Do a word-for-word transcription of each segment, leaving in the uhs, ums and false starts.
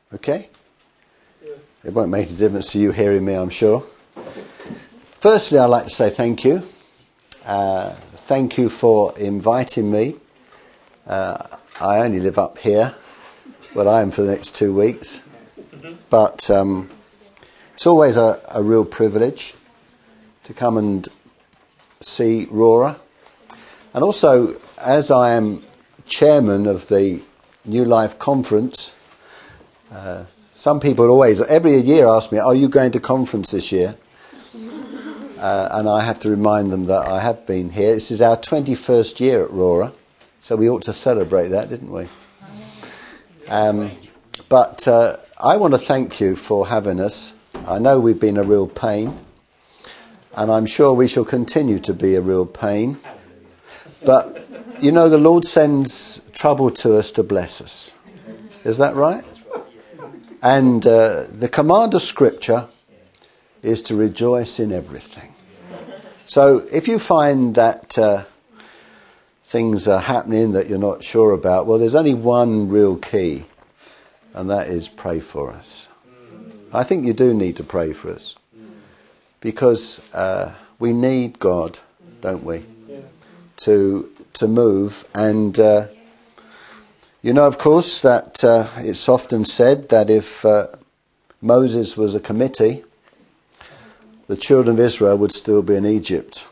Okay? It won't make a difference to you hearing me, I'm sure. Firstly, I'd like to say thank you. Uh, thank you for inviting me. Uh, I only live up here, but I am for the next two weeks. But um, it's always a, a real privilege to come and see Rora. And also, as I am chairman of the New Life Conference, uh, some people always, every year ask me, are you going to conference this year? Uh, and I have to remind them that I have been here. This is our twenty-first year at Rora, so we ought to celebrate that, didn't we? Um, but uh, I want to thank you for having us. I know we've been a real pain, and I'm sure we shall continue to be a real pain. But, you know, the Lord sends trouble to us to bless us. Is that right? And uh, the command of Scripture is to rejoice in everything. So if you find that uh, things are happening that you're not sure about, well, there's only one real key, and that is pray for us. I think you do need to pray for us, because uh, we need God, don't we, to to move. And uh, you know, of course, that uh, it's often said that if uh, Moses was a committee, the children of Israel would still be in Egypt.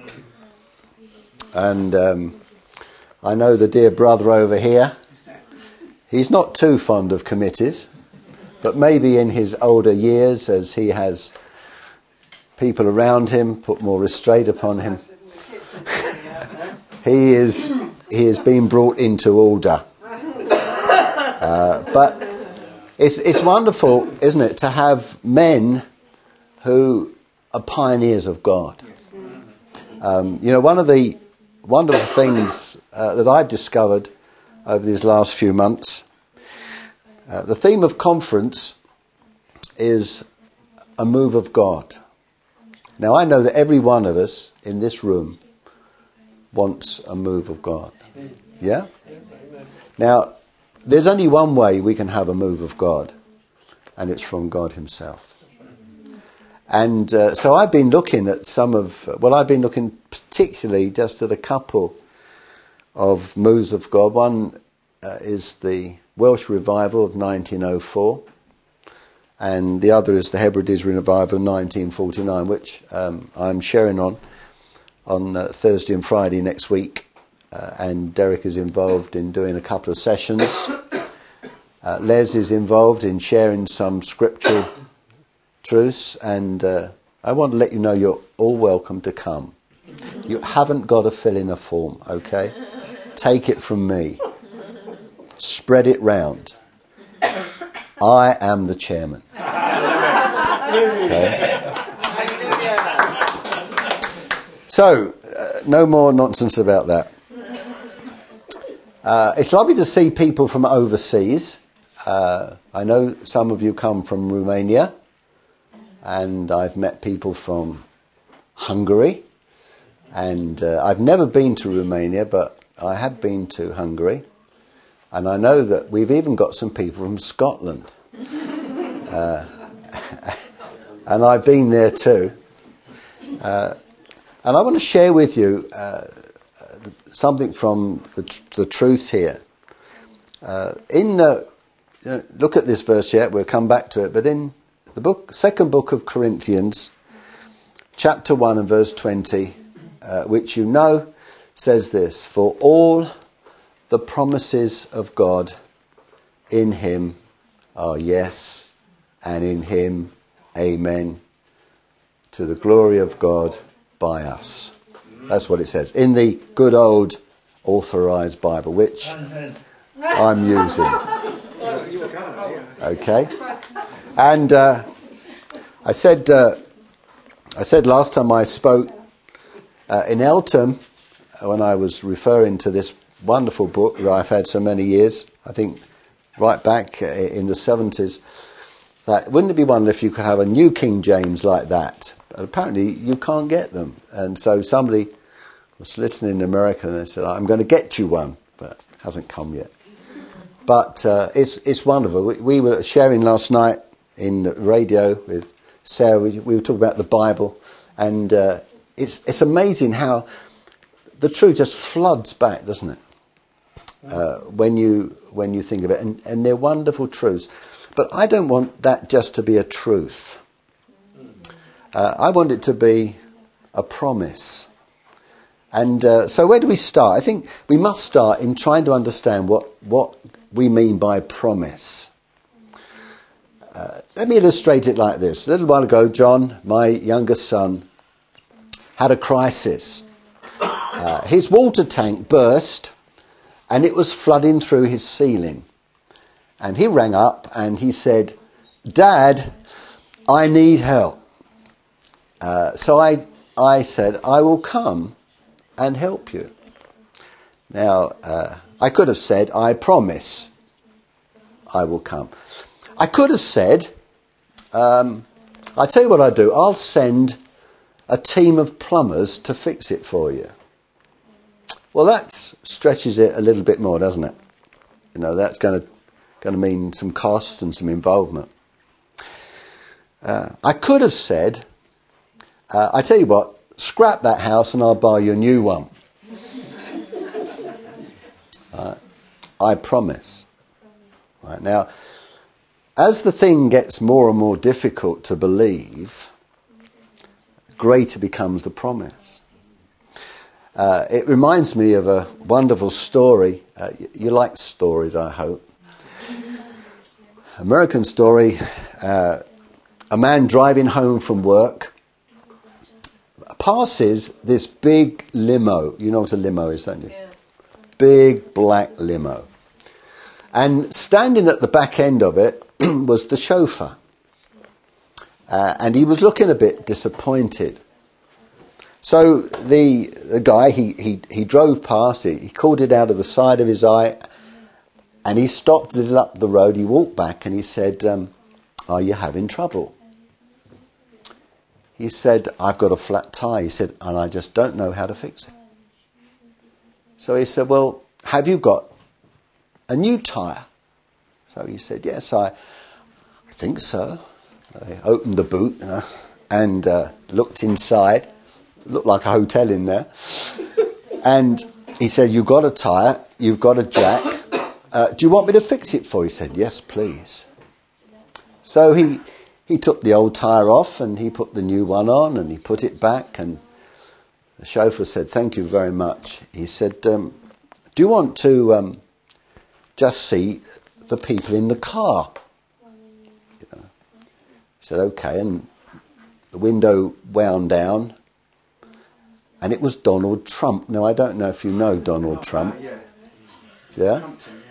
And um, I know the dear brother over here, he's not too fond of committees, but maybe in his older years, as he has people around him, put more restraint upon him, he is he is being brought into order. Uh, but it's it's wonderful, isn't it, to have men who are pioneers of God. Um, you know, one of the wonderful things uh, that I've discovered over these last few months, uh, the theme of conference is a move of God. Now, I know that every one of us in this room wants a move of God. Yeah? Now, there's only one way we can have a move of God, and it's from God himself. And uh, so I've been looking at some of, well, I've been looking particularly just at a couple of moves of God. One uh, is the Welsh revival of nineteen oh four, and the other is the Hebrides revival of nineteen forty-nine, which um, I'm sharing on on uh, Thursday and Friday next week. Uh, and Derek is involved in doing a couple of sessions. Uh, Les is involved in sharing some scriptural truths, and uh, I want to let you know you're all welcome to come. You haven't got to fill in a form, okay? Take it from me. Spread it round. I am the chairman. Okay? So, uh, no more nonsense about that. Uh, it's lovely to see people from overseas. Uh, I know some of you come from Romania, and I've met people from Hungary, and uh, I've never been to Romania, but I have been to Hungary, and I know that we've even got some people from Scotland, uh, and I've been there too. Uh, and I want to share with you uh, something from the, the truth here. Uh, in uh, you know, look at this verse yet, we'll come back to it, but in the book, second book of Corinthians, chapter one and verse twenty, uh, which you know, says this: for all the promises of God in him are yes, and in him amen, to the glory of God by us. That's what it says in the good old authorized Bible, which I'm using. Okay, and uh, I said uh, I said last time I spoke uh, in Eltham, when I was referring to this wonderful book that I've had so many years, I think right back in the seventies, that wouldn't it be wonderful if you could have a New King James like that? But apparently you can't get them, and so somebody was listening in America and they said, I'm going to get you one, but it hasn't come yet. But uh, it's it's wonderful. We, we were sharing last night in the radio with Sarah. We, we were talking about the Bible, and uh, it's it's amazing how the truth just floods back, doesn't it? Uh, when you when you think of it, and, and they're wonderful truths. But I don't want that just to be a truth. Uh, I want it to be a promise. And uh, so where do we start? I think we must start in trying to understand what, what we mean by promise. Uh, let me illustrate it like this. A little while ago, John, my youngest son, had a crisis. Uh, his water tank burst and it was flooding through his ceiling. And he rang up and he said, "Dad, I need help." Uh, so I, I said, "I will come and help you." Now, uh, I could have said, "I promise I will come." I could have said, um, "I'll tell you what I'll do. I'll send a team of plumbers to fix it for you." Well, that stretches it a little bit more, doesn't it? You know, that's going to going to mean some costs and some involvement. Uh, I could have said, uh, "I tell you what, scrap that house and I'll buy you a new one." Right? I promise. Right, now, as the thing gets more and more difficult to believe, greater becomes the promise. Uh, it reminds me of a wonderful story. Uh, you, you like stories, I hope. American story. Uh, a man driving home from work passes this big limo. You know what a limo is, don't you? Yeah. Big black limo. And standing at the back end of it was the chauffeur. Uh, and he was looking a bit disappointed. So the, the guy, he, he, he drove past it, he caught it out of the side of his eye, and he stopped it up the road. He walked back and he said, um, "Are you having trouble?" He said, "I've got a flat tyre." He said, "And I just don't know how to fix it." So he said, "Well, have you got a new tyre?" So he said, "Yes, I, I think so." I opened the boot uh, and uh, looked inside. Looked like a hotel in there. And he said, "You've got a tyre, you've got a jack. Uh, do you want me to fix it for you?" He said, "Yes, please." So he he took the old tyre off and he put the new one on and he put it back, and the chauffeur said, "Thank you very much." He said, um, "Do you want to um, just see the people in the car?" You know. He said, "Okay," and the window wound down. And it was Donald Trump. Now, I don't know if you know Donald Trump. Yeah? Yeah?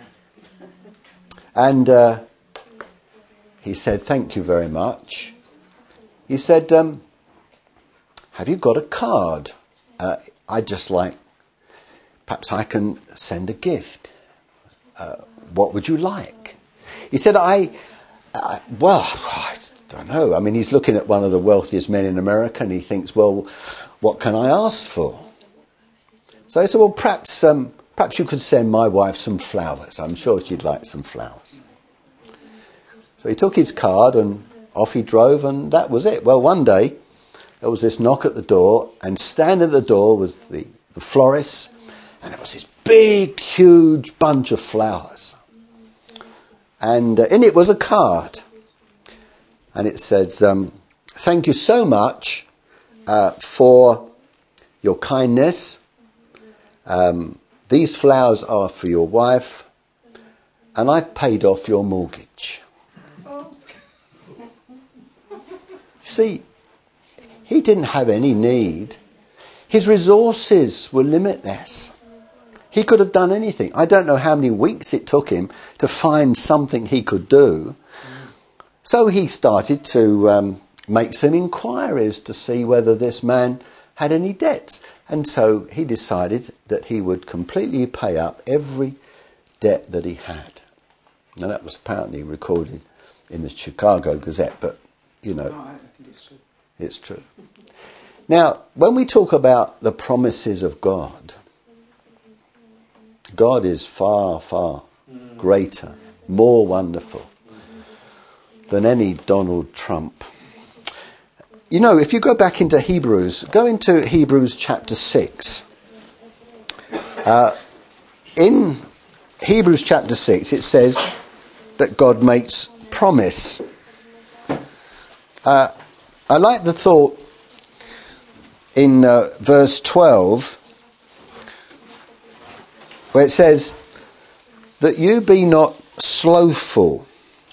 And uh, he said, "Thank you very much." He said, um, "Have you got a card? Uh, I'd just like, perhaps I can send a gift. Uh, what would you like?" He said, I, I, well, I don't know. I mean, he's looking at one of the wealthiest men in America and he thinks, well, what can I ask for? So he said, "Well, perhaps um, perhaps you could send my wife some flowers. I'm sure she'd like some flowers." So he took his card and off he drove, and that was it. Well, one day there was this knock at the door, and standing at the door was the, the florist, and it was this big, huge bunch of flowers. And uh, in it was a card. And it says, um, "Thank you so much Uh, for your kindness. Um, these flowers are for your wife, and I've paid off your mortgage." You see, he didn't have any need. His resources were limitless. He could have done anything. I don't know how many weeks it took him to find something he could do. So he started to um, make some inquiries to see whether this man had any debts. And so he decided that he would completely pay up every debt that he had. Now that was apparently recorded in the Chicago Gazette, but, you know, no, I think it's true. It's true. Now, when we talk about the promises of God, God is far, far greater, more wonderful than any Donald Trump. You know, if you go back into Hebrews, go into Hebrews chapter six. Uh, in Hebrews chapter six, it says that God makes promise. Uh, I like the thought in uh, verse twelve, where it says that you be not slothful,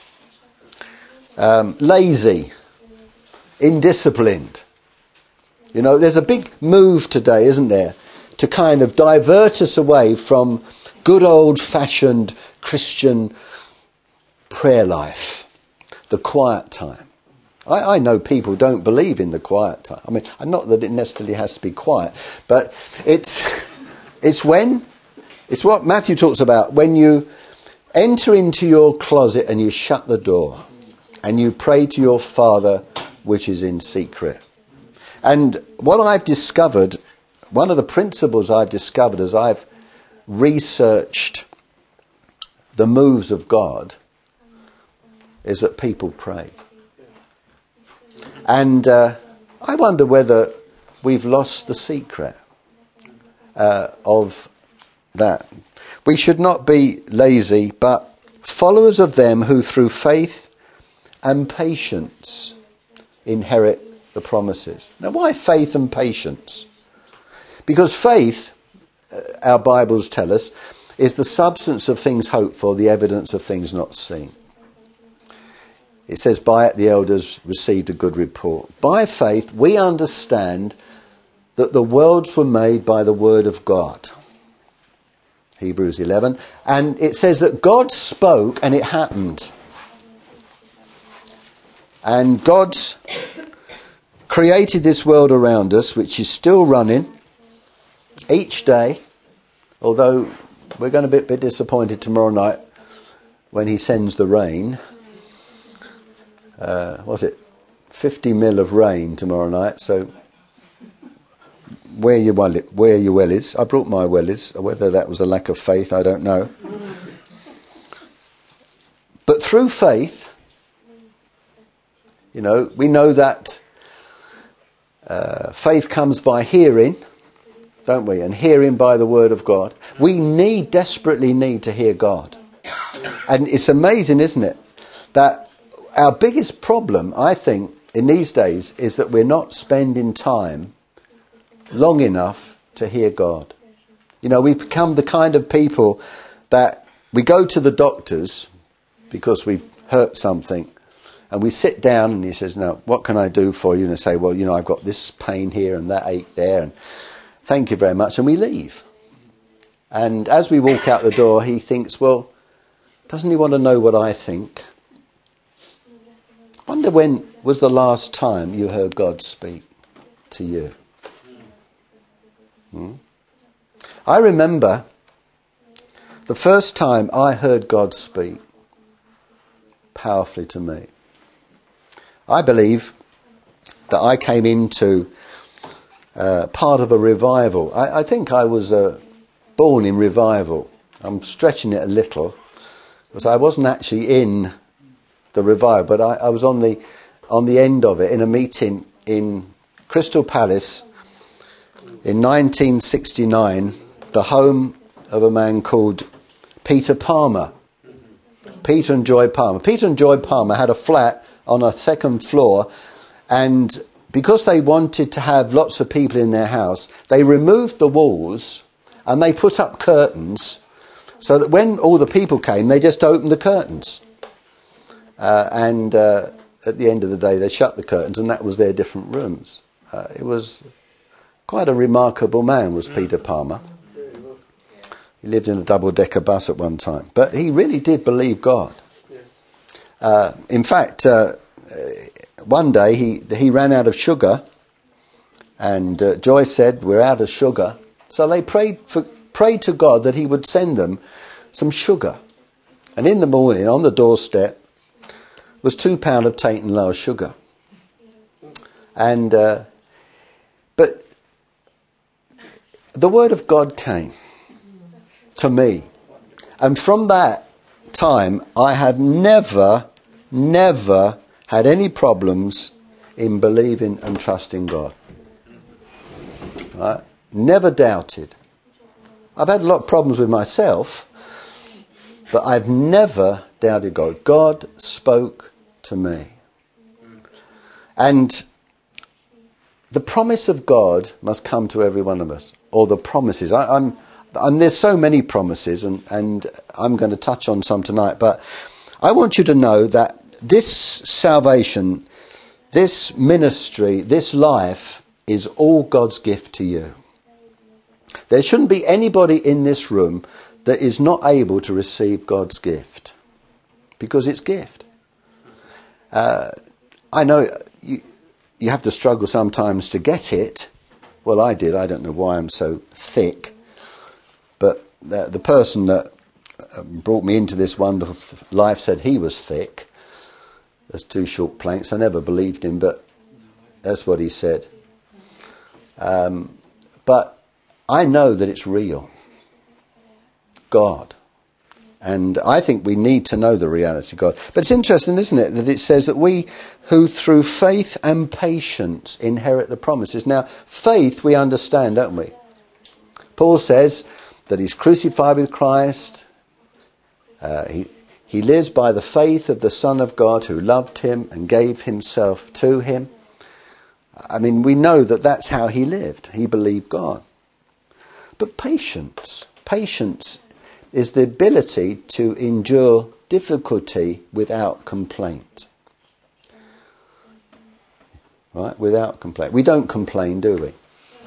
um, lazy, indisciplined. You know, there's a big move today, isn't there, to kind of divert us away from good old-fashioned Christian prayer life, the quiet time. I, I know people don't believe in the quiet time. I mean, not that it necessarily has to be quiet, but it's it's when, it's what Matthew talks about, when you enter into your closet and you shut the door and you pray to your Father which is in secret. And what I've discovered, one of the principles I've discovered as I've researched the moves of God, is that people pray. And uh, I wonder whether we've lost the secret uh, of that. We should not be lazy, but followers of them who through faith and patience inherit the promises. Now, why faith and patience? Because faith, uh, our Bibles tell us, is the substance of things hoped for, the evidence of things not seen. It says, by it the elders received a good report. By faith, we understand that the worlds were made by the word of God. Hebrews eleven. And it says that God spoke and it happened. And God's created this world around us, which is still running each day, although we're going to be a bit disappointed tomorrow night when he sends the rain. Uh, what's it? fifty mil of rain tomorrow night, so where your well, where your well is. I brought my wellies. Whether that was a lack of faith, I don't know. But through faith, you know, we know that uh, faith comes by hearing, don't we? And hearing by the word of God. We need, desperately need to hear God. And it's amazing, isn't it, that our biggest problem, I think, in these days is that we're not spending time long enough to hear God. You know, we've become the kind of people that we go to the doctors because we've hurt something and we sit down and he says, no, what can I do for you? And I say, well, you know, I've got this pain here and that ache there and thank you very much. And we leave. And as we walk out the door, he thinks, well, doesn't he want to know what I think? I wonder when was the last time you heard God speak to you? Hmm? I remember the first time I heard God speak powerfully to me. I believe that I came into uh, part of a revival. I, I think I was uh, born in revival. I'm stretching it a little because I wasn't actually in the revival, but I, I was on the on the end of it in a meeting in Crystal Palace in nineteen sixty-nine, the home of a man called Peter Palmer. Peter and Joy Palmer. Peter and Joy Palmer had a flat on a second floor, and because they wanted to have lots of people in their house, they removed the walls and they put up curtains so that when all the people came, they just opened the curtains. Uh, and uh, at the end of the day, they shut the curtains, and that was their different rooms. Uh, it was quite a remarkable man, was Peter Palmer. He lived in a double-decker bus at one time. But he really did believe God. Uh, in fact, uh, one day he, he ran out of sugar, and uh, Joy said, we're out of sugar. So they prayed, for, prayed to God that he would send them some sugar. And in the morning, on the doorstep, was two pound of Tate and Lyle sugar. And, uh, but the word of God came to me. And from that time, I have never, never had any problems in believing and trusting God. Right? Never doubted. I've had a lot of problems with myself, but I've never doubted God. God spoke to me. And the promise of God must come to every one of us, or the promises. I, I'm, I'm, there's so many promises, and, and I'm going to touch on some tonight, but I want you to know that this salvation, this ministry, this life is all God's gift to you. There shouldn't be anybody in this room that is not able to receive God's gift, because it's gift. Uh, I know you, you have to struggle sometimes to get it. Well, I did. I don't know why I'm so thick. But the, the person that brought me into this wonderful life said he was thick. There's two short planks. I never believed him, but that's what he said. Um, but I know that it's real. God. And I think we need to know the reality of God. But it's interesting, isn't it, that it says that we who through faith and patience inherit the promises. Now, faith we understand, don't we? Paul says that he's crucified with Christ. Uh, he, he lives by the faith of the Son of God who loved him and gave himself to him. I mean, we know that that's how he lived. He believed God. But patience, patience is the ability to endure difficulty without complaint. Right? Without complaint. We don't complain, do we?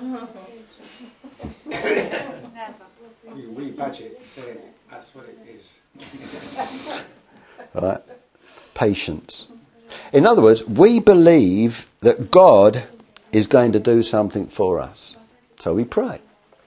We, we budget and say that's what it is. Right? Patience. In other words, we believe that God is going to do something for us. So we pray.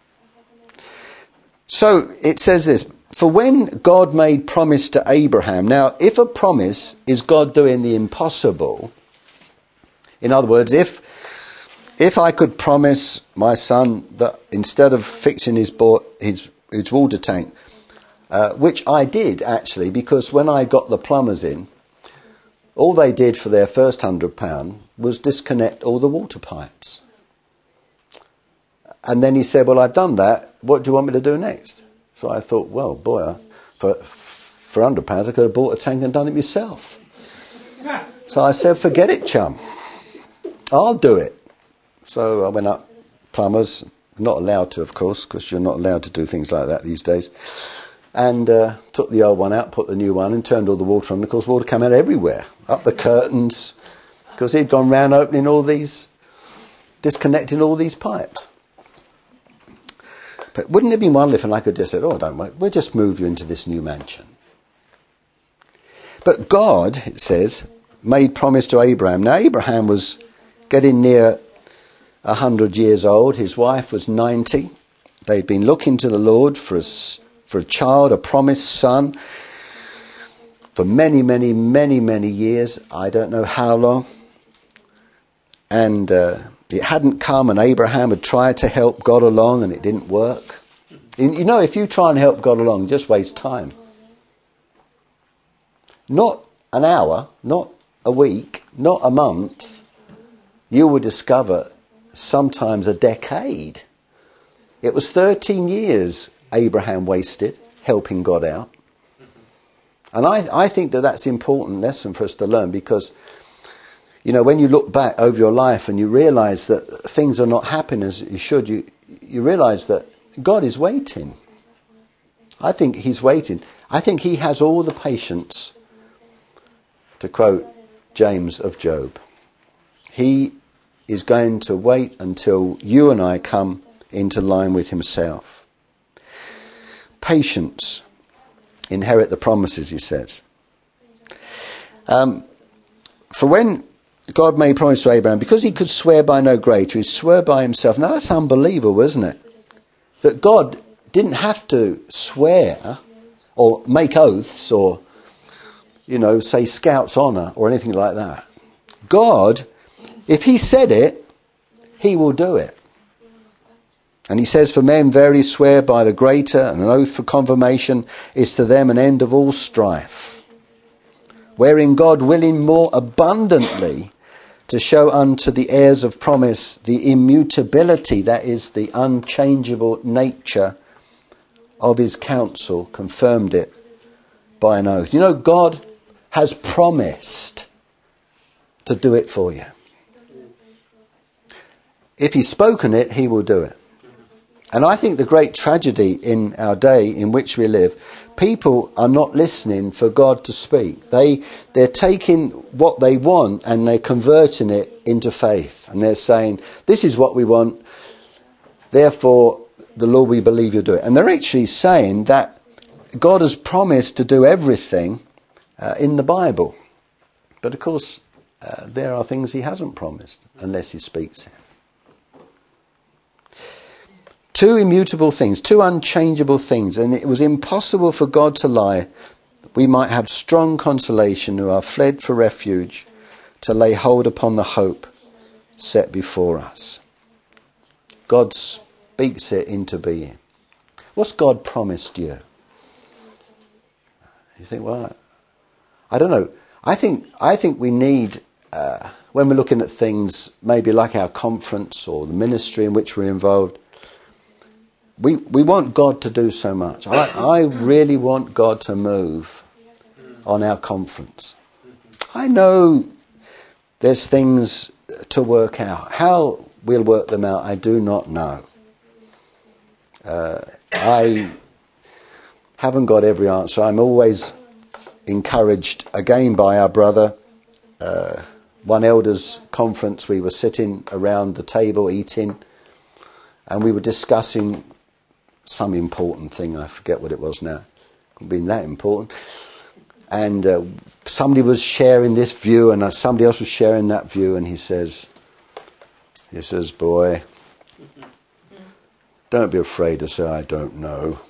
So it says this, for when God made promise to Abraham, now if a promise is God doing the impossible, in other words, if if I could promise my son that instead of fixing his, bo- his, his water tank, uh, which I did actually, because when I got the plumbers in, all they did for their first hundred pound was disconnect all the water pipes. And then he said, well, I've done that. What do you want me to do next? So I thought, well, boy, for for one hundred pounds I could have bought a tank and done it myself. So I said, forget it, chum. I'll do it. So I went up, plumbers, not allowed to, of course, because you're not allowed to do things like that these days. And uh, took the old one out, put the new one in, turned all the water on. Of course, water came out everywhere, up the curtains, because he'd gone round opening all these, disconnecting all these pipes. But wouldn't it have been wonderful if I could just say, oh, don't worry, we'll just move you into this new mansion. But God, it says, made promise to Abraham. Now, Abraham was getting near a hundred years old. His wife was ninety. They'd been looking to the Lord for a, for a child, a promised son, for many, many, many, many years. I don't know how long. And uh, it hadn't come, and Abraham had tried to help God along, and it didn't work. You know, if you try and help God along, just waste time. Not an hour, not a week, not a month. You will discover sometimes a decade. It was thirteen years Abraham wasted helping God out. And I, I think that that's an important lesson for us to learn, because, you know, when you look back over your life and you realise that things are not happening as you should, you, you realise that God is waiting. I think he's waiting. I think he has all the patience, to quote James of Job. He is going to wait until you and I come into line with himself. Patience. Inherit the promises, he says. Um, for when God made promise to Abraham, because he could swear by no greater, he swore by himself. Now that's unbelievable, isn't it? That God didn't have to swear or make oaths or, you know, say Scout's honour or anything like that. God, if he said it, he will do it. And he says, for men verily swear by the greater, and an oath for confirmation is to them an end of all strife. Wherein God willing more abundantly to show unto the heirs of promise the immutability, that is the unchangeable nature of his counsel, confirmed it by an oath. You know, God has promised to do it for you. If he's spoken it, he will do it. And I think the great tragedy in our day in which we live, people are not listening for God to speak. They, they're taking what they want and they're converting it into faith. And they're saying, this is what we want, therefore the Lord we believe you'll do it. And they're actually saying that God has promised to do everything uh, in the Bible. But of course, uh, there are things he hasn't promised unless he speaks it. Two immutable things, two unchangeable things, and it was impossible for God to lie. We might have strong consolation who are fled for refuge to lay hold upon the hope set before us. God speaks it into being. What's God promised you? You think, well, I don't know. I think I think we need, uh, when we're looking at things maybe like our conference or the ministry in which we're involved, We we want God to do so much. I, I really want God to move on our conference. I know there's things to work out. How we'll work them out, I do not know. Uh, I haven't got every answer. I'm always encouraged again by our brother. Uh, one elders' conference, we were sitting around the table eating, and we were discussing some important thing. I forget what it was now. Couldn't been that important. And uh, somebody was sharing this view, and uh, somebody else was sharing that view, and he says, he says, boy, don't be afraid to say, I don't know.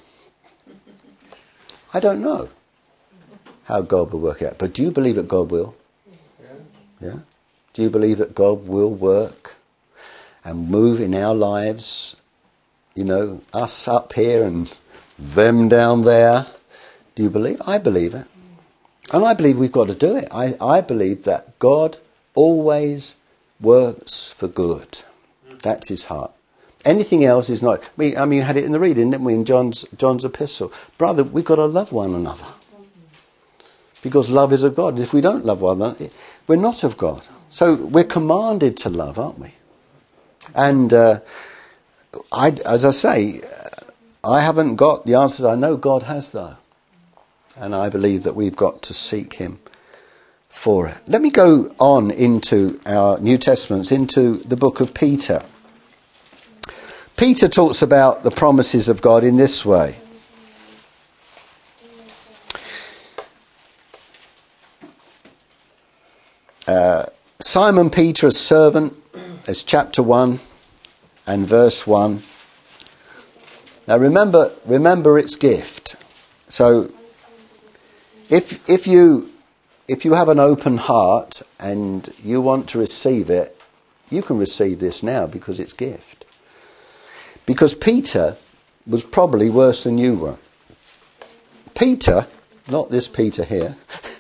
I don't know how God will work it out. But do you believe that God will? Yeah. Yeah? Do you believe that God will work and move in our lives? You know, us up here and them down there. Do you believe? I believe it. And I believe we've got to do it. I, I believe that God always works for good. That's his heart. Anything else is not. We, I mean, we had it in the reading, didn't we, in John's, John's epistle. Brother, we've got to love one another. Because love is of God. And if we don't love one another, we're not of God. So we're commanded to love, aren't we? And uh, I, as I say, I haven't got the answers. I know God has, though. And I believe that we've got to seek him for it. Let me go on into our New Testaments, into the book of Peter. Peter talks about the promises of God in this way. Uh, Simon Peter, a servant, as chapter one and verse one. Now remember, remember its gift. So if if you if you have an open heart and you want to receive it, you can receive this now because it's gift. Because Peter was probably worse than you were. Peter, not this Peter here,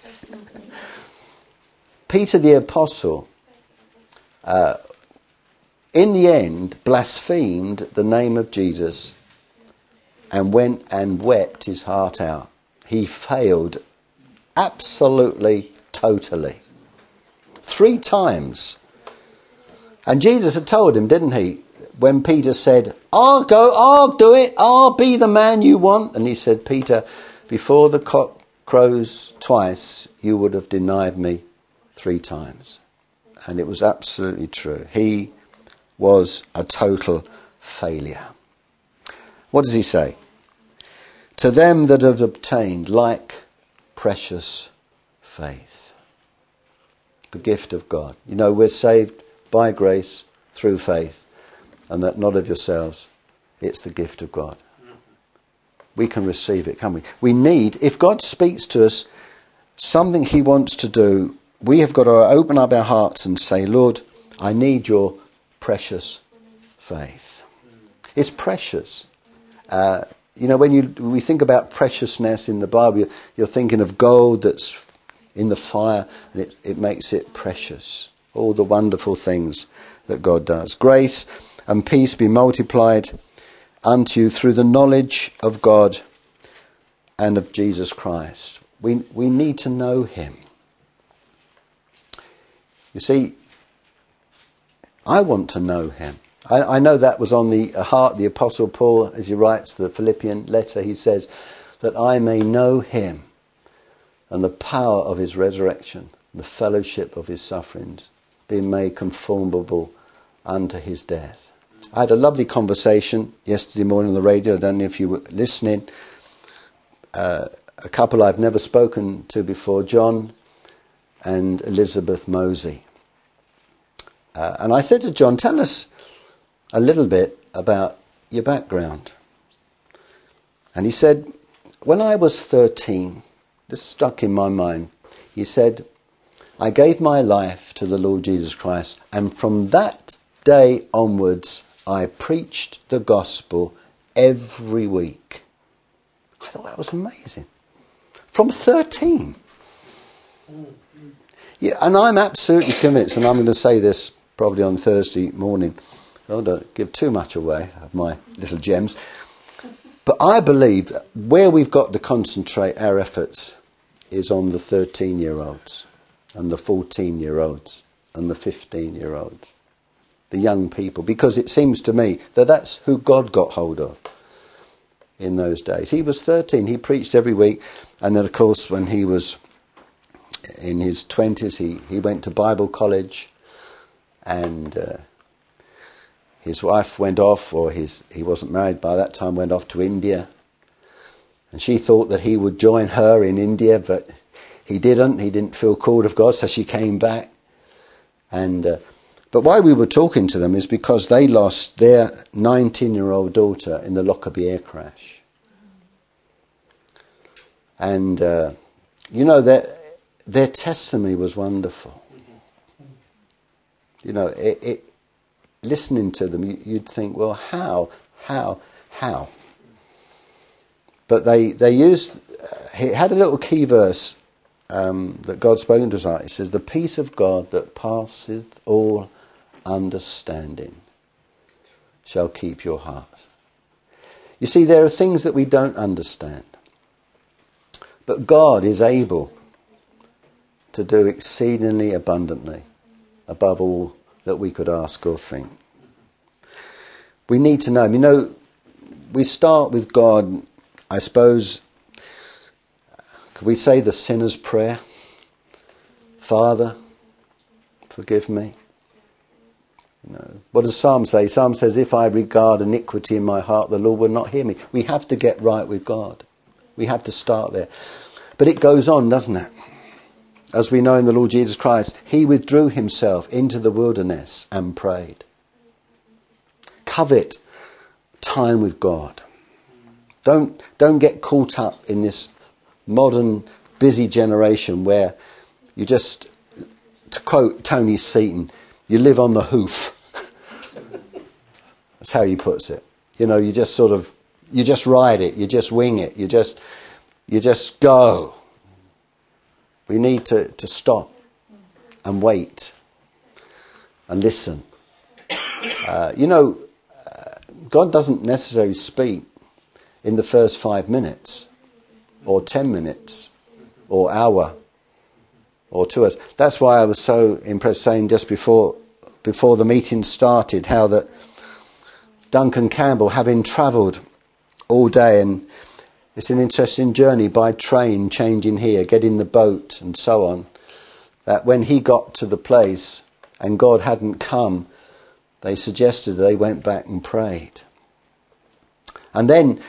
Peter the apostle, uh, in the end blasphemed the name of Jesus and went and wept his heart out. He failed absolutely, totally. Three times. And Jesus had told him, didn't he? When Peter said, I'll go, I'll do it, I'll be the man you want. And he said, Peter, before the cock crows twice, you would have denied me three times. And it was absolutely true. He was a total failure. What does he say? To them that have obtained like precious faith. The gift of God. You know, we're saved by grace through faith. And that not of yourselves, it's the gift of God. We can receive it, can't we? We need, if God speaks to us something he wants to do, we have got to open up our hearts and say, Lord, I need your precious faith. It's precious. Uh, you know, when you when we think about preciousness in the Bible, you're, you're thinking of gold that's in the fire, and it, it makes it precious. All the wonderful things that God does. Grace and peace be multiplied unto you through the knowledge of God and of Jesus Christ. We we need to know him. You see, I want to know him. I, I know that was on the heart of the Apostle Paul as he writes the Philippian letter. He says, that I may know him and the power of his resurrection, the fellowship of his sufferings, being made conformable unto his death. I had a lovely conversation yesterday morning on the radio. I don't know if you were listening. Uh, a couple I've never spoken to before, John and Elizabeth Mosey. Uh, and I said to John, tell us a little bit about your background. And he said, when I was thirteen, this stuck in my mind, he said, I gave my life to the Lord Jesus Christ, and from that day onwards, I preached the gospel every week. I thought that was amazing. From thirteen. Yeah, and I'm absolutely convinced, and I'm going to say this probably on Thursday morning. I don't give too much away of my little gems. But I believe that where we've got to concentrate our efforts is on the thirteen-year-olds and the fourteen-year-olds and the fifteen-year-olds, the young people, because it seems to me that that's who God got hold of in those days. He was thirteen. He preached every week. And then, of course, when he was in his twenties, he, he went to Bible college, and uh, his wife went off, or his he wasn't married by that time, went off to India. And she thought that he would join her in India, but he didn't. He didn't feel called of God, so she came back. And uh, but why we were talking to them is because they lost their nineteen-year-old daughter in the Lockerbie air crash. And, uh, you know, their, their testimony was wonderful. You know, it, it, listening to them, you, you'd think, well, how, how, how? But they, they used, uh, he had a little key verse um, that God spoke to us about. It says, the peace of God that passeth all understanding shall keep your hearts. You see, there are things that we don't understand. But God is able to do exceedingly abundantly above all that we could ask or think. We need to know him. You know, we start with God, I suppose, could we say the sinner's prayer? Father, forgive me. You know, what does Psalm say? Psalm says, if I regard iniquity in my heart, the Lord will not hear me. We have to get right with God. We have to start there. But it goes on, doesn't it? As we know in the Lord Jesus Christ, he withdrew himself into the wilderness and prayed. Covet time with God. Don't, don't get caught up in this modern, busy generation where you just, to quote Tony Seaton, you live on the hoof. That's how he puts it. You know, you just sort of, you just ride it, you just wing it, you just, you just go. We need to, to stop and wait and listen. Uh, you know, uh, God doesn't necessarily speak in the first five minutes or ten minutes or hour or two hours. That's why I was so impressed saying just before before the meeting started how that Duncan Campbell, having travelled all day, and it's an interesting journey by train, changing here, getting the boat and so on, that when he got to the place and God hadn't come, they suggested they went back and prayed. And then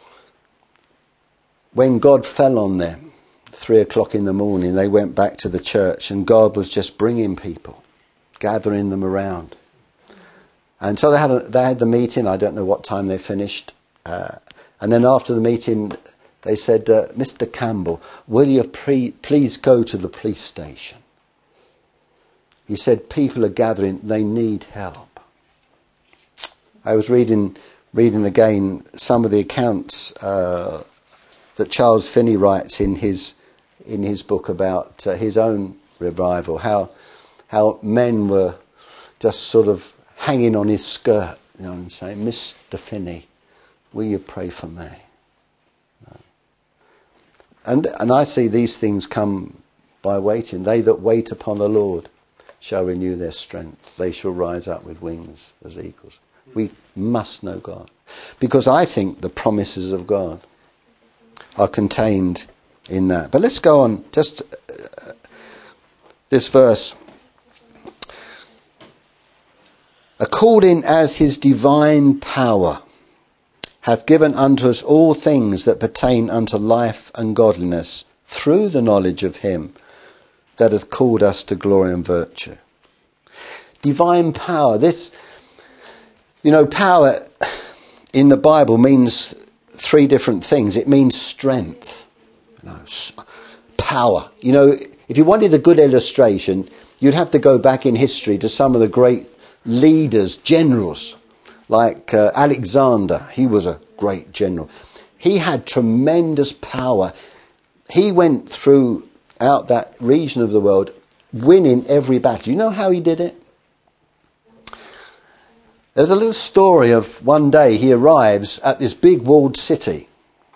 when God fell on them, three o'clock in the morning, they went back to the church, and God was just bringing people, gathering them around. And so they had a, they had the meeting. I don't know what time they finished. Uh, and then after the meeting, they said, uh, Mister Campbell, will you pre- please go to the police station? He said, people are gathering, they need help. I was reading reading again some of the accounts uh, that Charles Finney writes in his in his book about uh, his own revival, how how men were just sort of hanging on his skirt, you know, and saying, "Mister Finney, will you pray for me?" And and I see these things come by waiting. They that wait upon the Lord shall renew their strength. They shall rise up with wings as eagles. We must know God, because I think the promises of God are contained in that. But let's go on. Just uh, this verse. According as his divine power hath given unto us all things that pertain unto life and godliness, through the knowledge of him that hath called us to glory and virtue. Divine power. This, you know, power in the Bible means three different things. It means strength, you know, power. You know, if you wanted a good illustration, you'd have to go back in history to some of the great leaders, generals, like uh, Alexander. He was a great general. He had tremendous power. He went throughout that region of the world winning every battle. You know how he did it? There's a little story of one day he arrives at this big walled city,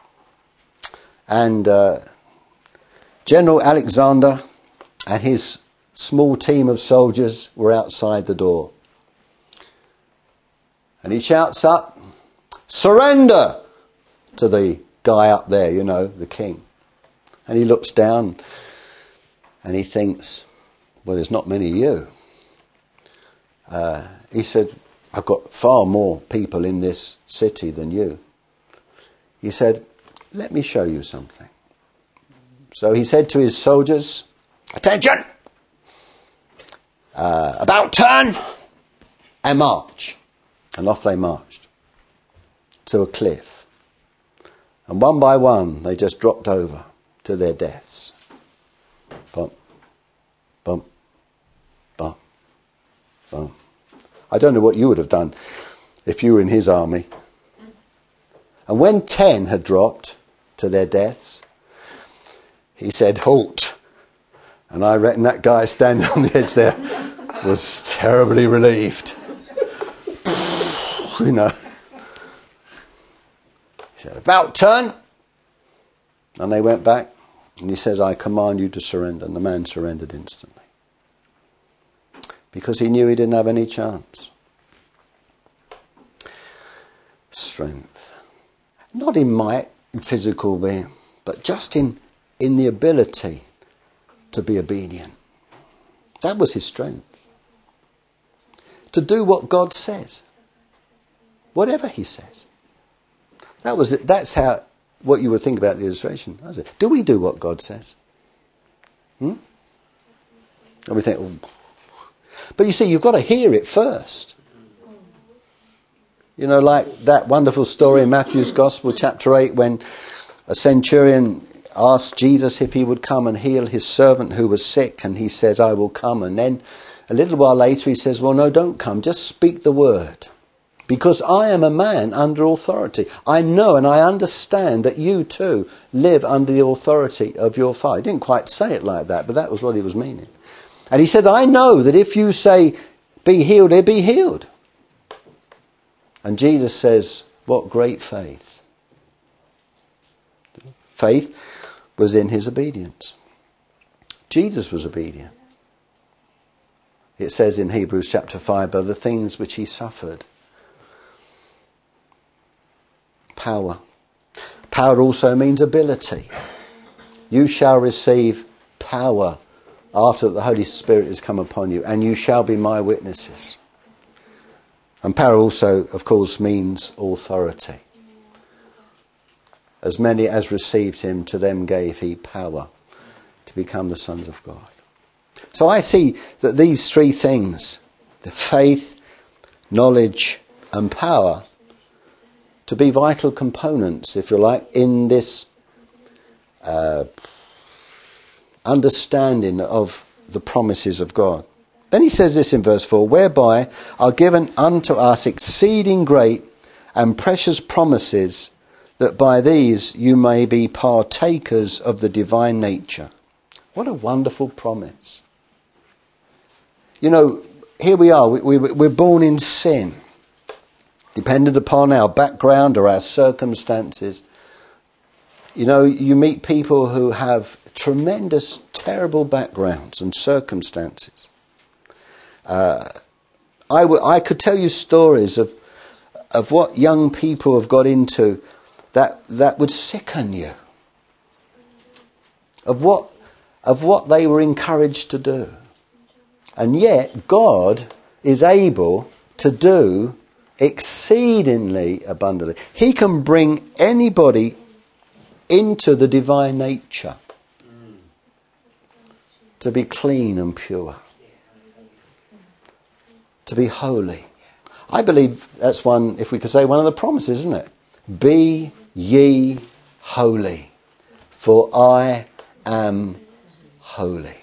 and uh, General Alexander and his small team of soldiers were outside the door. And he shouts up, "Surrender!" to the guy up there, you know, the king. And he looks down and he thinks, well, there's not many of you. Uh, he said, "I've got far more people in this city than you." He said, "Let me show you something." So he said to his soldiers, "Attention! Uh, about turn and march." And off they marched to a cliff. And one by one, they just dropped over to their deaths. Bump, bump, bump, bump. I don't know what you would have done if you were in his army. And when ten had dropped to their deaths, he said, "Halt." And I reckon that guy standing on the edge there was terribly relieved. You know. He said, "About turn." And they went back. And he says, "I command you to surrender." And the man surrendered instantly. Because he knew he didn't have any chance. Strength. Not in might, in physical being, but just in, in the ability to be obedient. That was his strength. To do what God says. Whatever he says. That was it. That's how, what you would think about the illustration. Do we do what God says? Hmm? And we think, oh. But you see, you've got to hear it first. You know, like that wonderful story in Matthew's Gospel, chapter eight, when a centurion asked Jesus if he would come and heal his servant who was sick, and he says, "I will come." And then a little while later he says, "Well, no, don't come, just speak the word. Because I am a man under authority. I know and I understand that you too live under the authority of your Father." He didn't quite say it like that, but that was what he was meaning. And he said, "I know that if you say, be healed, he'll be healed." And Jesus says, what great faith. Faith was in his obedience. Jesus was obedient. It says in Hebrews chapter five, by the things which he suffered. Power. Power also means ability. You shall receive power after the Holy Spirit has come upon you, and you shall be my witnesses. And power also, of course, means authority. As many as received him, to them gave he power to become the sons of God. So I see that these three things, the faith, knowledge and power, to be vital components, if you like, in this uh, understanding of the promises of God. Then he says this in verse four, whereby are given unto us exceeding great and precious promises, that by these you may be partakers of the divine nature. What a wonderful promise. You know, here we are, we, we, we're born in sin, dependent upon our background or our circumstances. You know, you meet people who have tremendous, terrible backgrounds and circumstances. Uh, I, w- I could tell you stories of of what young people have got into that that would sicken you. Of what of what they were encouraged to do. And yet God is able to do exceedingly abundantly. He can bring anybody into the divine nature to be clean and pure, to be holy. I believe that's one, if we could say, one of the promises, isn't it? Be ye holy, for I am holy.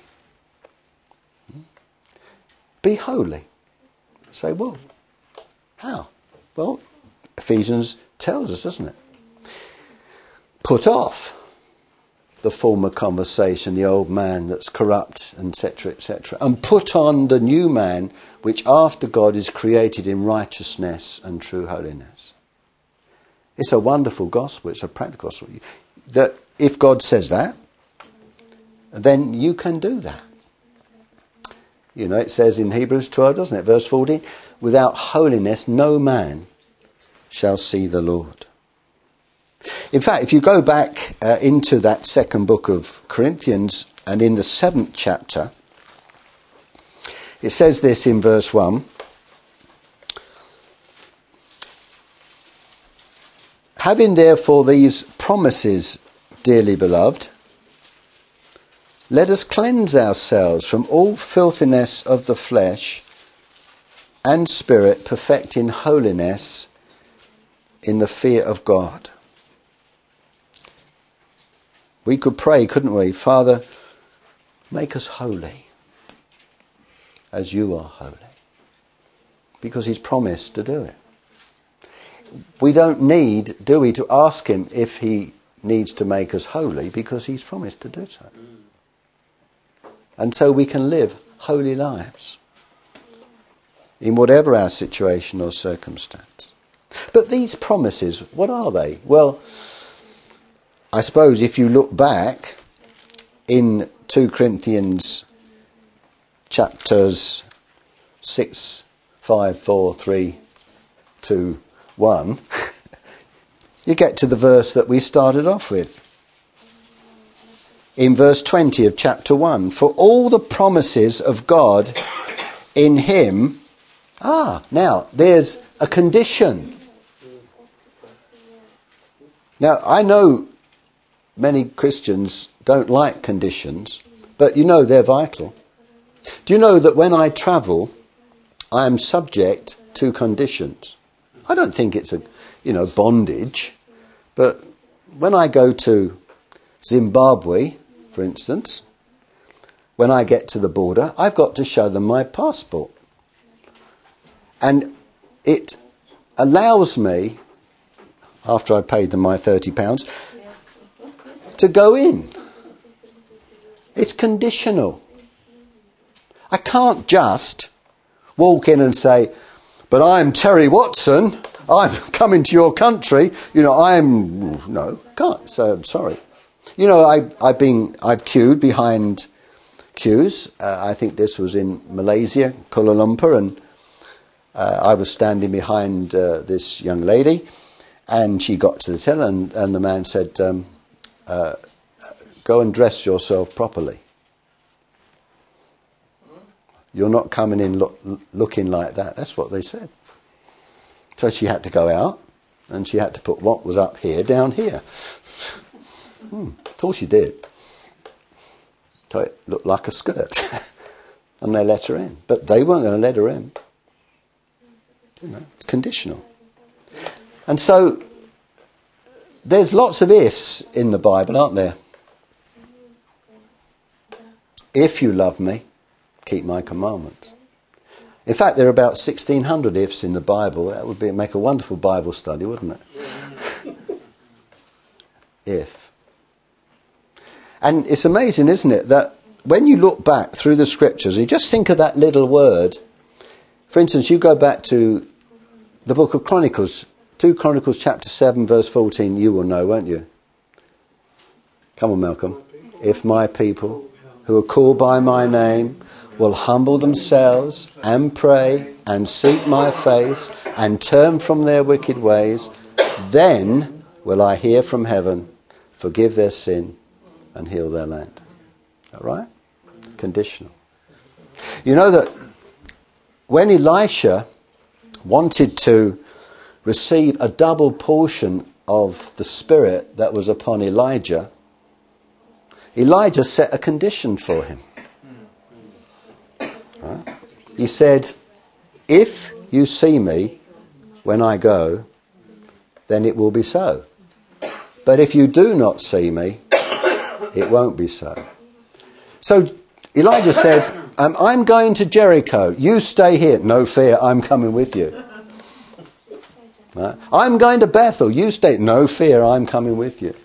Be holy. Say, well, how? Well, Ephesians tells us, doesn't it? Put off the former conversation, the old man that's corrupt, et cetera, et cetera, and put on the new man, which after God is created in righteousness and true holiness. It's a wonderful gospel. It's a practical gospel. That if God says that, then you can do that. You know, it says in Hebrews twelve, doesn't it? Verse fourteen, without holiness no man shall see the Lord. In fact, if you go back uh, into that second book of Corinthians and in the seventh chapter, it says this in verse one. Having therefore these promises, dearly beloved, let us cleanse ourselves from all filthiness of the flesh and spirit, perfecting holiness in the fear of God. We could pray, couldn't we? Father, make us holy as you are holy. Because he's promised to do it. We don't need, do we, to ask him if he needs to make us holy, because he's promised to do so. And so we can live holy lives in whatever our situation or circumstance. But these promises, what are they? Well, I suppose if you look back in two Corinthians chapters six, five, four, three, two, one, you get to the verse that we started off with. In verse twenty of chapter one, for all the promises of God in him, ah, now there's a condition. Now, I know many Christians don't like conditions, but you know they're vital. Do you know that when I travel, I am subject to conditions? I don't think it's a, you know, bondage, but when I go to Zimbabwe, for instance, when I get to the border, I've got to show them my passport. And it allows me, after I paid them my thirty pounds, to go in. It's conditional. I can't just walk in and say, but I'm Terry Watson, I'm coming to your country, you know, I'm, no, can't, so I'm sorry. You know, I, I've been, I've queued behind queues. Uh, I think this was in Malaysia, Kuala Lumpur, and uh, I was standing behind uh, this young lady, and she got to the till, and, and the man said, um, uh, go and dress yourself properly. You're not coming in look, looking like that. That's what they said. So she had to go out, and she had to put what was up here down here. Hmm, that's all she did. So it looked like a skirt. And they let her in. But they weren't going to let her in. You know, it's conditional. And so there's lots of ifs in the Bible, aren't there? If you love me, keep my commandments. In fact, there are about sixteen hundred ifs in the Bible. That would be make a wonderful Bible study, wouldn't it? If. And it's amazing, isn't it, that when you look back through the scriptures, you just think of that little word. For instance, you go back to the book of Chronicles, two Chronicles chapter seven, verse fourteen, you will know, won't you? Come on, Malcolm. If my people, who are called by my name, will humble themselves and pray and seek my face and turn from their wicked ways, then will I hear from heaven, forgive their sin and heal their land. Is that right? Conditional. You know that when Elisha wanted to receive a double portion of the Spirit that was upon Elijah, Elijah set a condition for him. Right? He said, if you see me when I go, then it will be so. But if you do not see me, it won't be so. So Elijah says, um, I'm going to Jericho. You stay here. No fear, I'm coming with you. Right? I'm going to Bethel. You stay. No fear, I'm coming with you.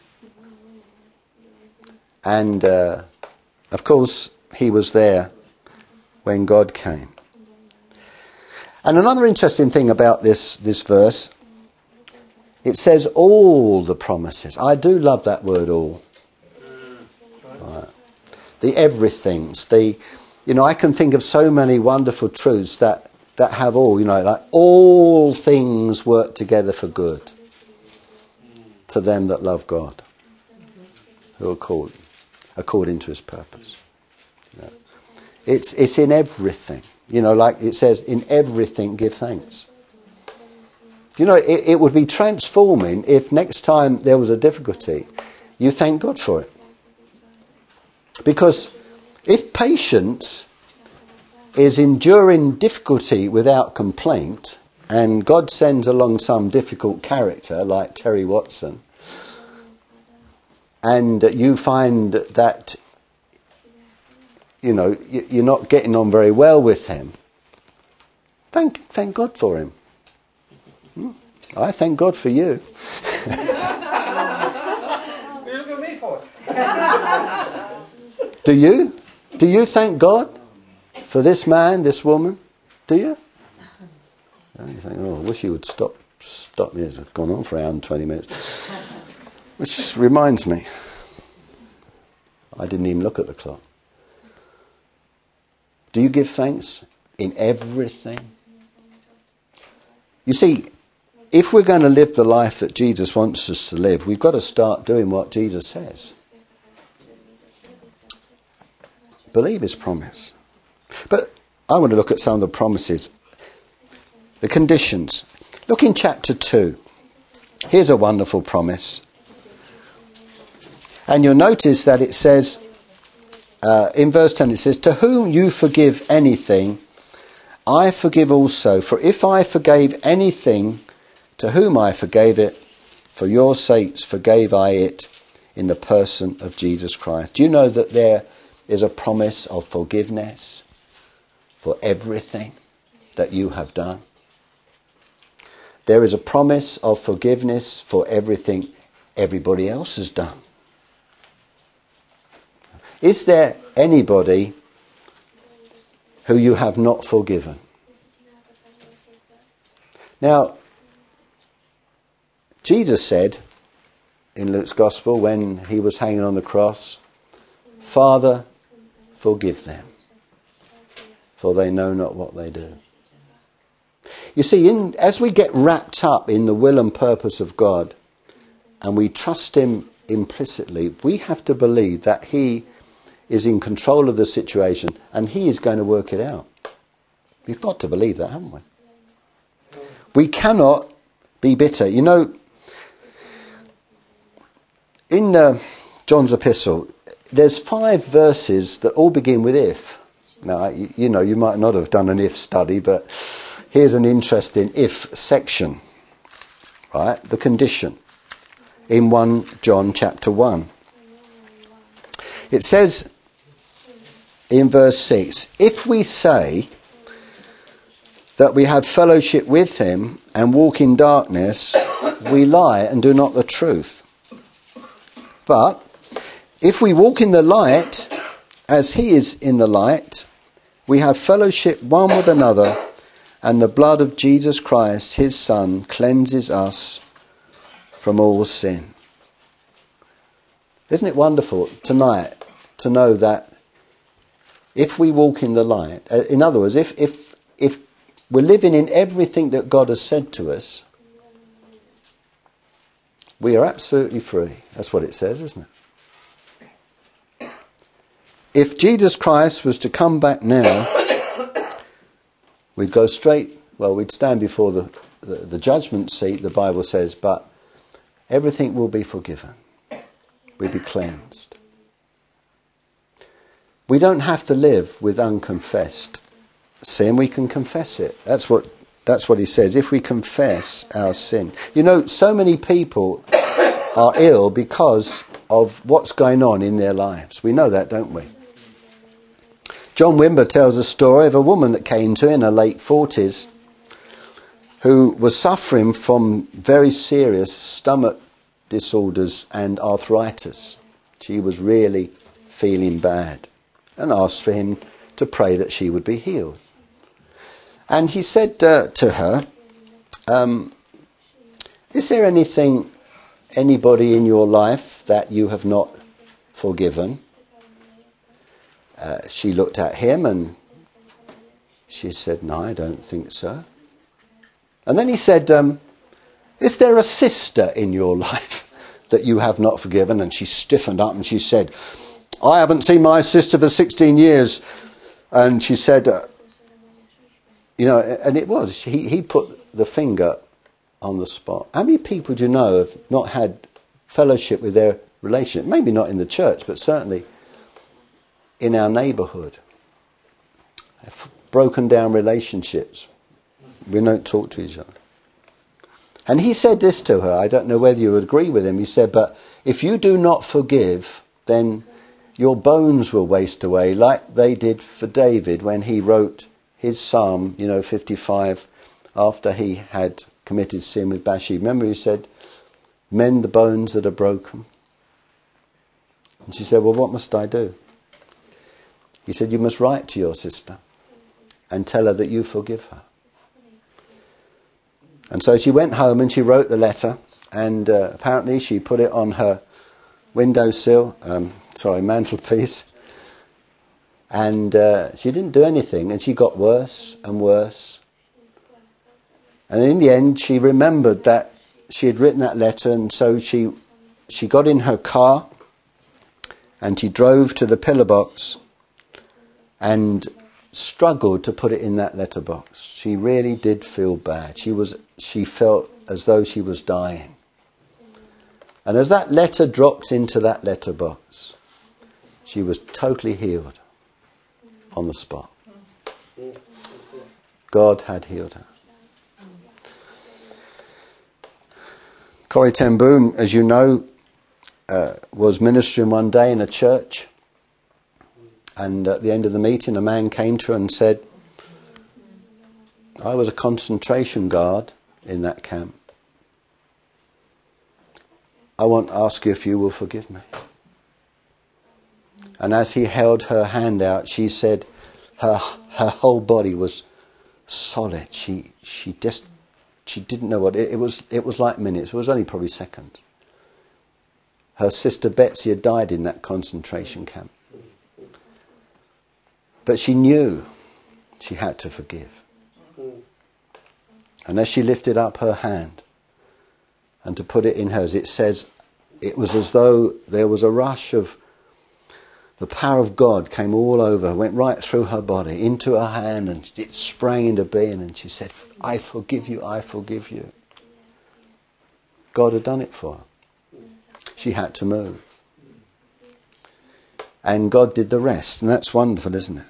And, uh, of course, he was there when God came. And another interesting thing about this, this verse, it says all the promises. I do love that word all. Right. The everythings. The, you know, I can think of so many wonderful truths that, that have all, you know, like all things work together for good to them that love God, who are called according to his purpose. You know. It's it's in everything. You know, like it says, in everything give thanks. You know, it, it would be transforming if next time there was a difficulty, you thank God for it. Because if patience is enduring difficulty without complaint, and God sends along some difficult character like Terry Watson, and you find that, you know, you're not getting on very well with him, thank thank God for him. Hmm? I thank God for you. You look at me for it. Do you? Do you thank God for this man, this woman? Do you? And you think, oh, I wish he would stop stop me. It's gone on for an hour and twenty minutes. Which reminds me, I didn't even look at the clock. Do you give thanks in everything? You see, if we're going to live the life that Jesus wants us to live, we've got to start doing what Jesus says. Believe his promise. But I want to look at some of the promises, the conditions. Look in chapter two. Here's a wonderful promise. And you'll notice that it says, uh, in verse ten, it says, to whom you forgive anything, I forgive also. For if I forgave anything, to whom I forgave it, for your sakes forgave I it in the person of Jesus Christ. Do you know that there is a promise of forgiveness for everything that you have done? There is a promise of forgiveness for everything everybody else has done. Is there anybody who you have not forgiven? Now, Jesus said in Luke's Gospel when he was hanging on the cross, Father, forgive them, for they know not what they do. You see, in, as we get wrapped up in the will and purpose of God, and we trust him implicitly, we have to believe that he is in control of the situation and he is going to work it out. We've got to believe that, haven't we? We cannot be bitter. You know, in uh, John's epistle, there's five verses that all begin with if. Now, you, you know, you might not have done an if study, but here's an interesting if section, right? The condition in First John chapter one. It says in verse six, if we say that we have fellowship with him and walk in darkness, we lie and do not the truth. But if we walk in the light, as he is in the light, we have fellowship one with another, and the blood of Jesus Christ, his Son, cleanses us from all sin. Isn't it wonderful tonight to know that if we walk in the light, in other words, if if if we're living in everything that God has said to us, we are absolutely free. That's what it says, isn't it? If Jesus Christ was to come back now, we'd go straight, well, we'd stand before the, the, the judgment seat, the Bible says, but everything will be forgiven. We'll be cleansed. We don't have to live with unconfessed sin. We can confess it. That's what that's what he says. If we confess our sin. You know, so many people are ill because of what's going on in their lives. We know that, don't we? John Wimber tells a story of a woman that came to him in her late forties who was suffering from very serious stomach disorders and arthritis. She was really feeling bad and asked for him to pray that she would be healed. And he said uh, to her, um, is there anything, anybody in your life that you have not forgiven? Uh, she looked at him and she said, no, I don't think so. And then he said, um, is there a sister in your life that you have not forgiven? And she stiffened up and she said, I haven't seen my sister for sixteen years. And she said, uh, you know, and it was, he, he put the finger on the spot. How many people do you know have not had fellowship with their relationship? Maybe not in the church, but certainly in our neighbourhood. Broken down relationships. We don't talk to each other. And he said this to her, I don't know whether you would agree with him, he said, but if you do not forgive, then your bones will waste away like they did for David when he wrote his psalm, you know, fifty-five, after he had committed sin with Bathsheba. Remember he said, mend the bones that are broken. And she said, well, what must I do? He said, you must write to your sister and tell her that you forgive her. And so she went home and she wrote the letter, and uh, apparently she put it on her windowsill, um, sorry, mantelpiece, and uh, she didn't do anything, and she got worse and worse. And in the end, she remembered that she had written that letter, and so she she got in her car and she drove to the pillar box and struggled to put it in that letterbox. She really did feel bad. She was she felt as though she was dying. And as that letter dropped into that letterbox, she was totally healed on the spot. God had healed her. Corrie ten Boom, as you know, uh, was ministering one day in a church, and at the end of the meeting a man came to her and said, I was a concentration guard in that camp. I want to ask you if you will forgive me. And as he held her hand out, she said her her whole body was solid. She she just she didn't know what it, it was. It was like minutes. It was only probably seconds. Her sister Betsy had died in that concentration camp, but she knew she had to forgive. And as she lifted up her hand and to put it in hers, it says it was as though there was a rush of the power of God came all over, went right through her body, into her hand, and it sprang into being, and she said, I forgive you, I forgive you. God had done it for her. She had to move. And God did the rest, and that's wonderful, isn't it?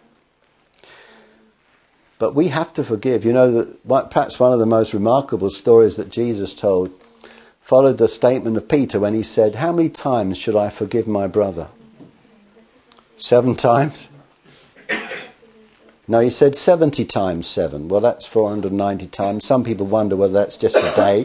But we have to forgive. You know, that perhaps one of the most remarkable stories that Jesus told followed the statement of Peter when he said, how many times should I forgive my brother? Seven times? No, he said seventy times seven. Well, that's four hundred ninety times. Some people wonder whether that's just a day.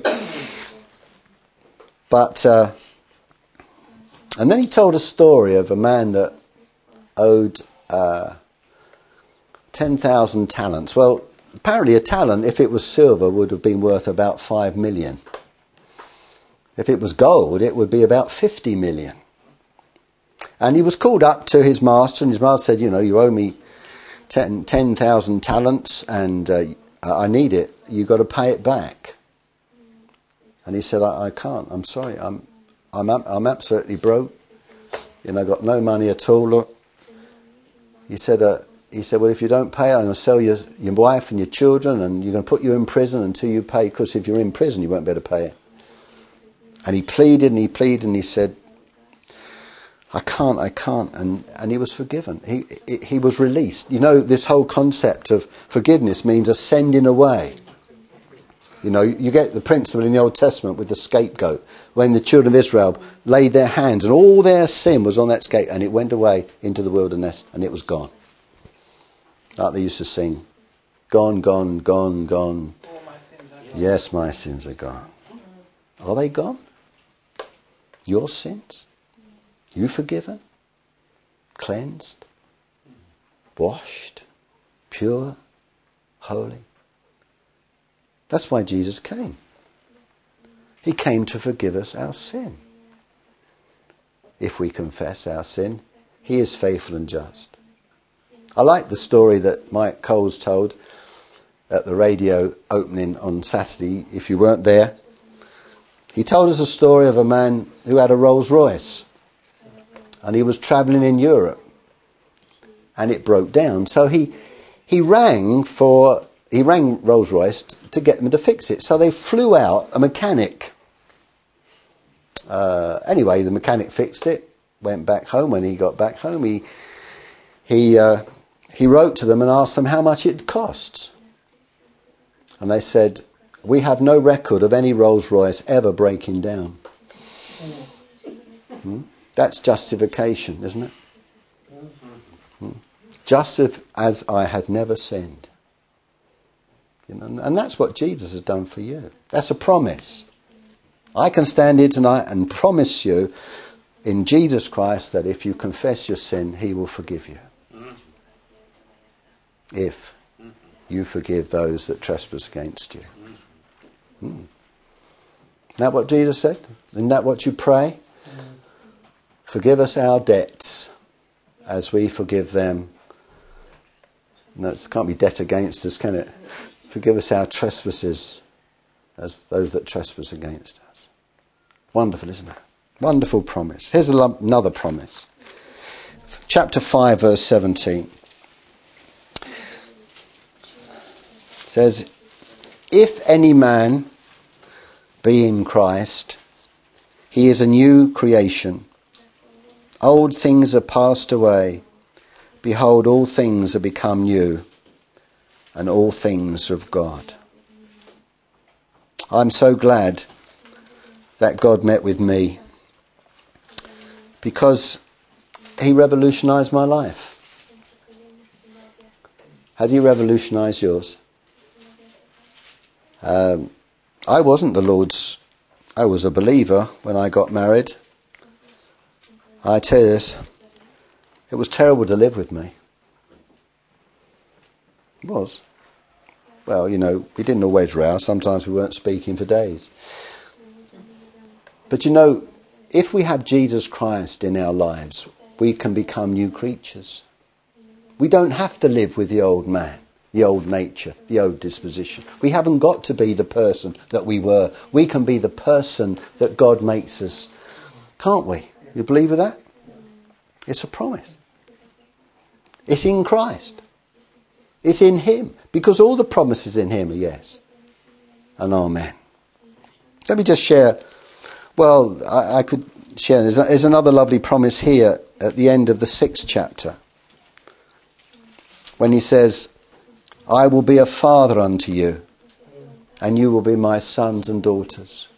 But, uh, and then he told a story of a man that owed uh, ten thousand talents. Well, apparently a talent, if it was silver, would have been worth about five million. If it was gold, it would be about fifty million. And he was called up to his master, and his master said, you know, you owe me ten thousand talents, and uh, I need it. You've got to pay it back. And he said, I, I can't. I'm sorry. I'm, I'm, I'm absolutely broke. You know, I've got no money at all. Look. He said, uh, he said, well, if you don't pay, I'm going to sell your, your wife and your children, and you're going to put you in prison until you pay, because if you're in prison, you won't be able to pay it. And he pleaded and he pleaded and he said, I can't, I can't. And, and he was forgiven. He, he, he was released. You know, this whole concept of forgiveness means a sending away. You know, you get the principle in the Old Testament with the scapegoat, when the children of Israel laid their hands and all their sin was on that scapegoat, and it went away into the wilderness and it was gone. Like they used to sing, gone, gone, gone, gone. All my sins are gone. Yes, my sins are gone. Are they gone? Your sins? You forgiven? Cleansed? Washed? Pure? Holy? That's why Jesus came. He came to forgive us our sin. If we confess our sin, he is faithful and just. I like the story that Mike Coles told at the radio opening on Saturday, if you weren't there. He told us a story of a man who had a Rolls Royce, and he was travelling in Europe, and it broke down. So he he rang for he rang Rolls Royce to get them to fix it. So they flew out a mechanic. Uh, anyway, the mechanic fixed it. Went back home. When he got back home, he he uh, he wrote to them and asked them how much it cost. And they said, we have no record of any Rolls Royce ever breaking down. Hmm? That's justification, isn't it? Hmm? Just as I had never sinned. You know, and that's what Jesus has done for you. That's a promise. I can stand here tonight and promise you in Jesus Christ that if you confess your sin, he will forgive you. If you forgive those that trespass against you. Hmm. Isn't that what Jesus said? Isn't that what you pray? Forgive us our debts as we forgive them. No, it can't be debt against us, can it? Forgive us our trespasses as those that trespass against us. Wonderful, isn't it? Wonderful promise. Here's another promise. Chapter five, verse seventeen. It says, if any man be in Christ, he is a new creation. Old things are passed away. Behold, all things are become new, and all things are of God. I'm so glad that God met with me, because he revolutionised my life. Has he revolutionised yours? Um, I wasn't the Lord's, I was a believer when I got married. I tell you this, it was terrible to live with me. It was. Well, you know, we didn't always row. Sometimes we weren't speaking for days. But you know, if we have Jesus Christ in our lives, we can become new creatures. We don't have to live with the old man, the old nature, the old disposition. We haven't got to be the person that we were. We can be the person that God makes us. Can't we? You believe with that? It's a promise. It's in Christ. It's in him. Because all the promises in him are yes and amen. Let me just share. Well, I, I could share. There's, there's another lovely promise here at the end of the sixth chapter. When he says, I will be a father unto you, and you will be my sons and daughters.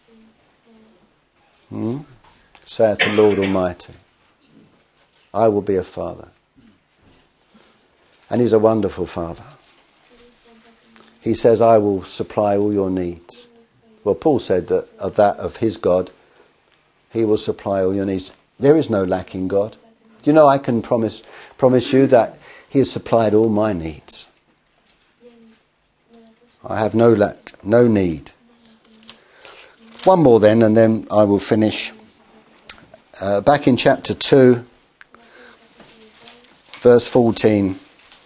Hmm? Saith the Lord Almighty. I will be a father. And he's a wonderful Father. He says, I will supply all your needs. Well, Paul said that of that of his God, he will supply all your needs. There is no lack in God. Do you know, I can promise promise you that he has supplied all my needs. I have no lack, no need. One more then, and then I will finish. Uh, back in chapter two, verse fourteen,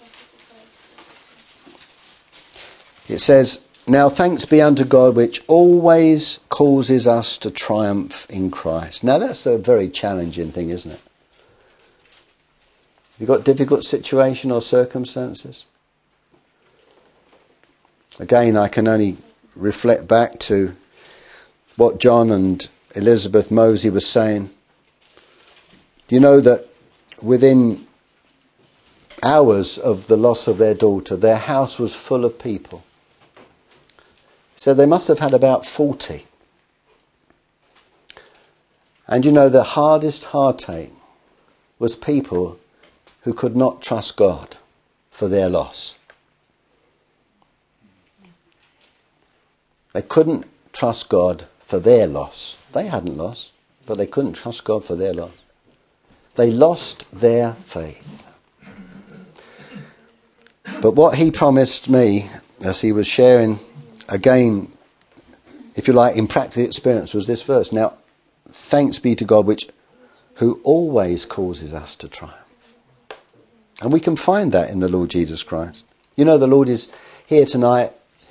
it says, now thanks be unto God which always causes us to triumph in Christ. Now that's a very challenging thing, isn't it? You've got difficult situation or circumstances? Again, I can only reflect back to what John and Elizabeth Mosey were saying. Do you know that within hours of the loss of their daughter, their house was full of people? So they must have had about forty. And you know, the hardest heartache was people who could not trust God for their loss. They couldn't trust God for their loss. They hadn't lost, but they couldn't trust God for their loss. They lost their faith. But what he promised me, as he was sharing, again, if you like, in practical experience, was this verse. Now, thanks be to God, which who always causes us to triumph. And we can find that in the Lord Jesus Christ. You know, the Lord is here tonight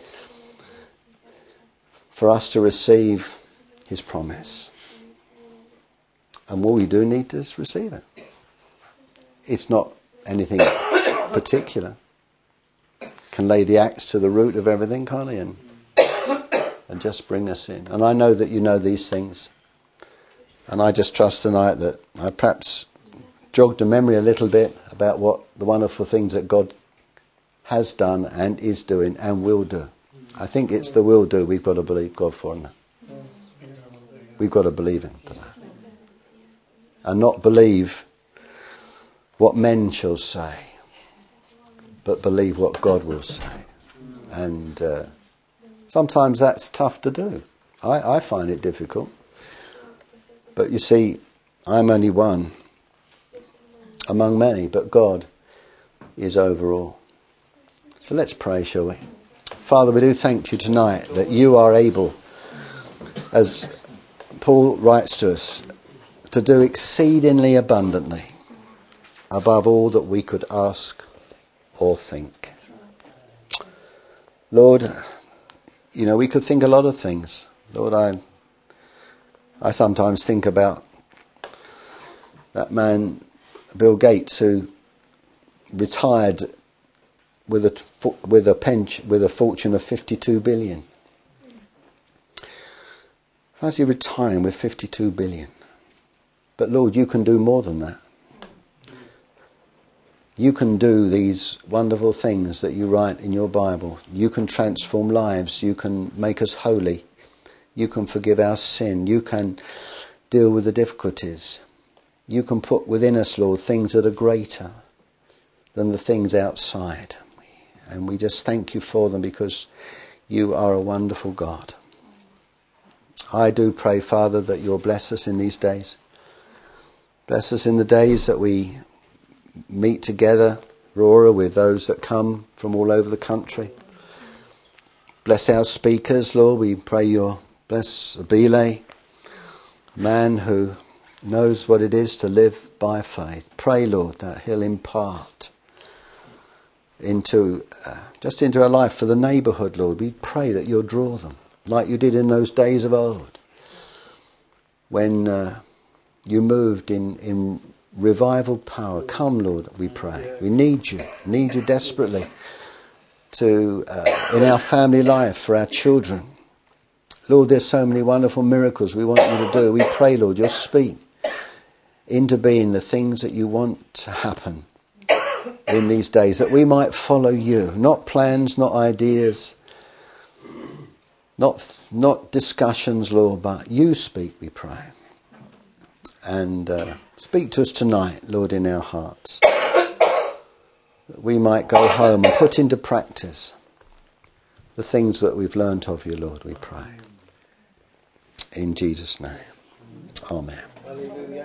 for us to receive his promise. And all we do need is receive it. It's not anything particular. Can lay the axe to the root of everything, can't he? And, and just bring us in. And I know that you know these things. And I just trust tonight that I perhaps jogged a memory a little bit about what the wonderful things that God has done and is doing and will do. I think it's the will do we've got to believe God for now. We've got to believe him for that. And not believe what men shall say, but believe what God will say. And uh, sometimes that's tough to do. I, I find it difficult. But you see, I'm only one among many, but God is over all. So let's pray, shall we? Father, we do thank you tonight that you are able, as Paul writes to us, to do exceedingly abundantly above all that we could ask or think. Lord, you know, we could think a lot of things. Lord, I I sometimes think about that man, Bill Gates, who retired with a with a pension, with a fortune of fifty-two billion. How's he retiring with fifty-two billion? But Lord, you can do more than that. You can do these wonderful things that you write in your Bible. You can transform lives. You can make us holy. You can forgive our sin. You can deal with the difficulties. You can put within us, Lord, things that are greater than the things outside. And we just thank you for them because you are a wonderful God. I do pray, Father, that you'll bless us in these days. Bless us in the days that we meet together, Rora, with those that come from all over the country. Bless our speakers, Lord. We pray you'll bless Abile, man who knows what it is to live by faith. Pray, Lord, that he'll impart into uh, just into our life for the neighbourhood, Lord. We pray that you'll draw them like you did in those days of old when uh, you moved in, in revival power. Come, Lord, we pray. We need you, need you desperately to uh, in our family life, for our children. Lord, there's so many wonderful miracles we want you to do. We pray, Lord, you'll speak into being the things that you want to happen in these days, that we might follow you. Not plans, not ideas, not not discussions, Lord, but you speak, we pray. And uh, speak to us tonight, Lord, in our hearts. that we might go home and put into practice the things that we've learnt of you, Lord, we pray. In Jesus' name. Amen. Hallelujah.